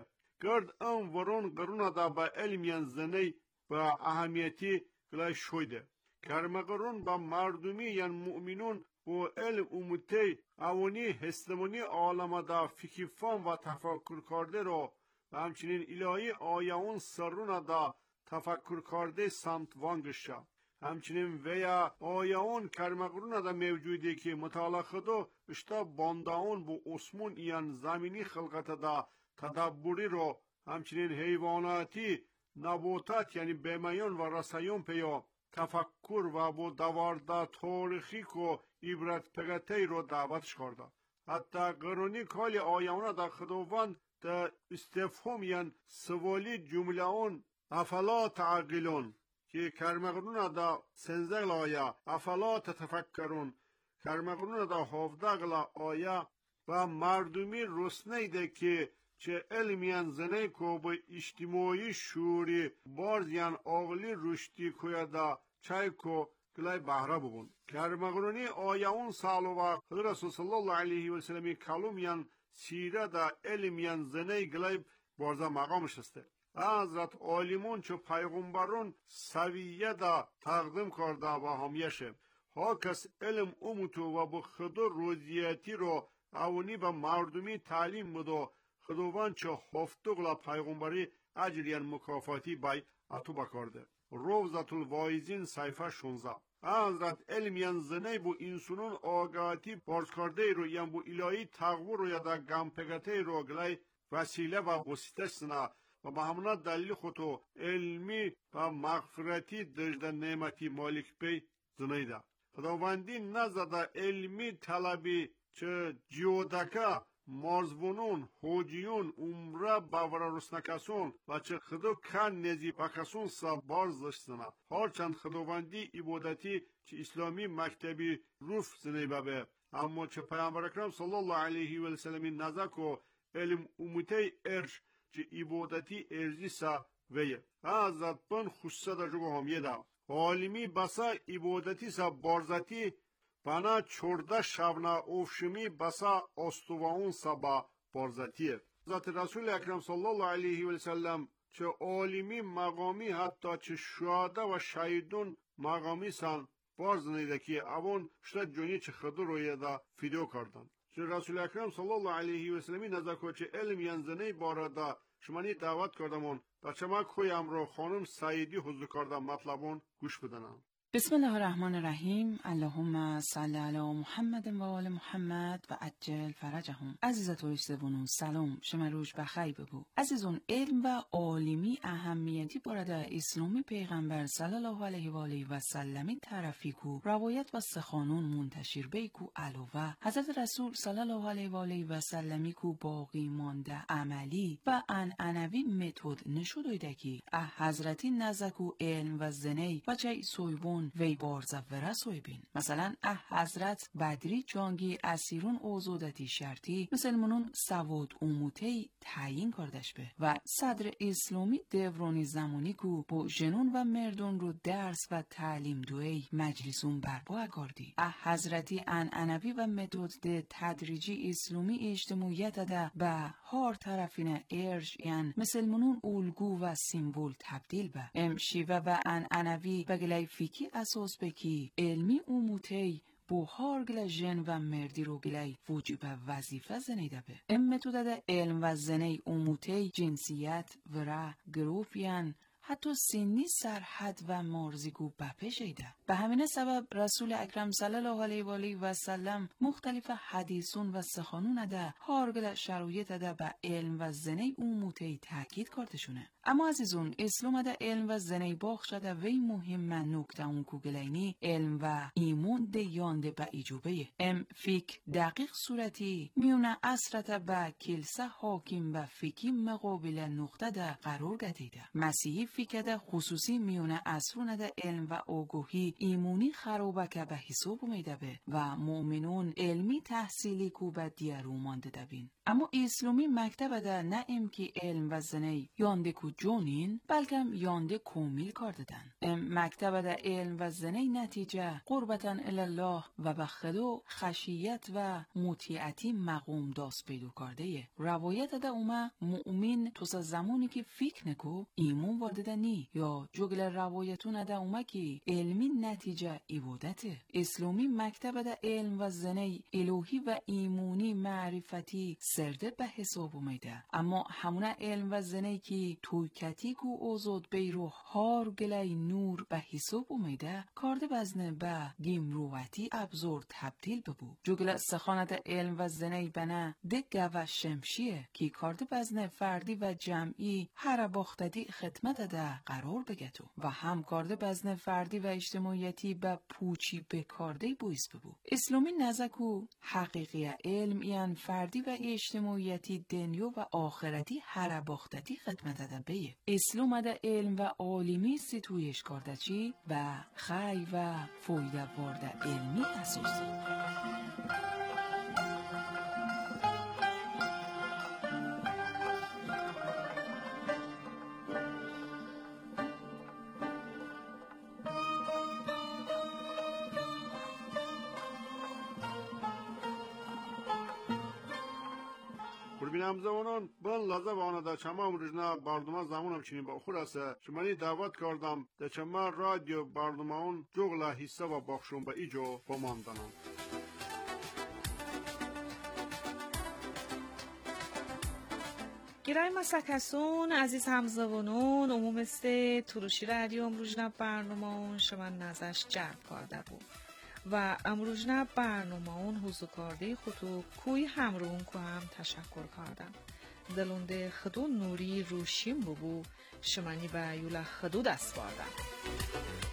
گرد ام ورون قرون دا با علمیان زنی با اهمیتی گلای شویده کرمقرون با مردمی یان مؤمنون و علم امتی اوانی هستمونی عالم دا فکیفان و تفکر کرده رو و همچنین الهی آیاون سرون دا تفکر کرده سمت وانگشه همچنین ویا آیاون کرمقرون دا موجوده که مطالعه خدو اشتا بانداون بو اسمون یان زمینی خلقت دا تدبری رو همچنین حیواناتی نبوتات یعنی بیمیان و رسایون پیا تفکر و بو دوارده تاریخی که عبرت پگتی رو دعوتش کرده حتی قرونی کالی آیانا در خداوند در استفهام یعنی سوالی جمله اون افلا تعقلون که کرمقرون در سنزل آیا افلا تتفکرون کرمقرون در هفدقل آیا و مردمی رسنه ده که چه علمیان زنه که به اجتماعی شوری بارز یعنی آغلی رشدی که دا چای که گلای بهره بگون کرمقرونی آیا اون سال و رسول صلی الله علیه و سلمی کلوم یعنی سیره دا علمیان زنه گلای بارزا مقامش هسته حضرت عالمون چه پیغمبرون سویه دا تقدیم کرده و همیشه ها کس علم امتو و به خدا روزیتی رو اونی به مردمی تعلیم بودو خداوند چه هفتگلا پیغمبری اجریان مکافاتی بای اتو بکرده روزت الوایزین صفحه شانزده حضرت علمیان زنه بو انسانون آگاهی بارز کرده رو یم بو الهی تغویر رو یا دا گمپگته رو گلای وسیله و وسیله سنا و به همونا دلیل خودو علمی و مغفرتی دجده نعمتی مالک بی زنه ده خداوندی نزده علمی طلبی چه جیودکه مرزبونون، حوجیون، عمره باور رسنکسون و چه خدو کن نزی بکسون سا بارز داشتنه هرچند خداوندی عبادتی چه اسلامی مکتبی روف زنه ببه اما چه پیامبر اکرم صلی الله علیه و سلم نزد و علم امتی ارش چه عبادتی ارزی سا ویه حضرت بن خصوصه در جگو همیه ده عالمی بسا عبادتی سا بارزتی بنا چورده شبنا اوفشمی بسا استوان سبا بارزتیه ذات رسول اکرم صلی الله علیه و سلم چه عالمی مقامی حتی چه شهده و شهیدون مقامی سن بارز نیده که اون شده جونی چه خدو رویه دا فیدیو کردن چه رسول اکرم صلی الله علیه و سلمی نزد که چه علم ینزنه بارده شمانی دعوت کردمون در چه ما کویم رو خانم سعیدی حضور کردم مطلبون گوش بدنم بسم الله الرحمن الرحیم. اللهم صل علی محمد و آل محمد و عجل فرجهم. عزیزت و رشتبونون سلام شما روش بخیر بگو. عزیزون علم و عالمی اهمیتی بارد اسلامی پیغمبر صلی الله علیه و آله و سلمی تعریفی کو روایت و سخانون منتشر بی کو علاوه حضرت رسول صلی الله علیه و آله و سلمی کو باقی مانده عملی و عنعنوی متد نشود کی حضرتی نزدکو علم و زنی و چه سویبون وی بارزه ورسوی بین مثلا اه حضرت بدری جانگی اسیرون اوزودتی شرطی مسلمانون سواد اموتی تعیین کردش به و صدر اسلامی دورانی زمانی کو با جنون و مردون رو درس و تعلیم دوی مجلسون برپا کردی اه حضرتی عنعنوی و متد تدریجی اسلامی اجتماعیت ده به هر طرفین ارج یعنی مسلمانون الگو و سیمبول تبدیل به ام شیوه و عنعنوی بگلی فیکی اساس بکی علمی اموتی بو هارگل جن و مردی رو گلی وجوب وظیفه زنیده به ام متد علم و زنی اموتی جنسیت ورا گروپیان حتی سنی سرحد و مرزیگو بپشیده به همین سبب رسول اکرم صلی الله علیه و آله و سلم مختلف حدیثون و سخانون ده هارگل شرایط ده به علم و زنی اموتی تاکید کردشونه اما عزیزون اسلام ده علم و زنی باخ شده وی مهم نکته اون کوگلینی علم و ایمون ده یانده به ایجوبه ام فیک دقیق صورتی میونه اصرت به کلسه حاکم و فیکی مقابل نقطه ده قرار گتیده مسیحی fikada خصوصی میونه اسرونه علم و آگاهی ایمونی خرابکه به حساب اومده به و مؤمنون علمی تحصیلی کو به دیارو مانده دبین. اما اسلامی مکتب ده نه ام که علم و زنی یانده کو جونین بلکه یانده کومیل کار دادن. ام مکتب ده علم و زنی نتیجه قربتن الله و به خدا خشیت و مطیعتی مقوم داست پیدا کرده. روایت ده اومه مؤمن تو زمانی که فکر نکو ایمون وارده نی یا جگل روایتون ده اومه که علمی نتیجه عبادته. اسلامی مکتب ده علم و زنی الهی و ایمونی معرفتی سرده به حساب اومده. اما همونه علم و زنی که تویکتی کو اوزاد بیرو هار گلی نور به حساب اومده کارده بزنه به گیمروتی ابزور تبدیل ببو. جگل سخانت علم و زنی بنه دگه و شمشیه که کارده بزنه فردی و جمعی هر باختدی خدمت ده قرار بگتو و هم کارده بزنه فردی و اجتماعیتی به پوچی بکارده بویز ببو. اسلامی نزکو حقیقی علم یعنی فردی و اجتماعیتی دنیا و آخرتی هر باختدی خدمت ده بیه. اسلام ده علم و عالمی ستویش کرده چی و خی و فایده وارده علمی اساسی. ببینم زمانان بل لازم وانا در چما امروزنا برنامه زمانم چنین با خود است شمانی دعوت کردم در چما رادیو برنامه اون جغل حصه و بخشون به ایجو بماندنم. گرای مسکسون عزیز همزبانون عموم است تروشی رادیو امروزنا برنامه شما نزش جلب کرده بود و امروزنا برنامه اون حضور کرده خودو کوی همرون کو هم تشکر کردم. دلونده خدو نوری روشیم ببو شمانی به یولا خدو دست باردم.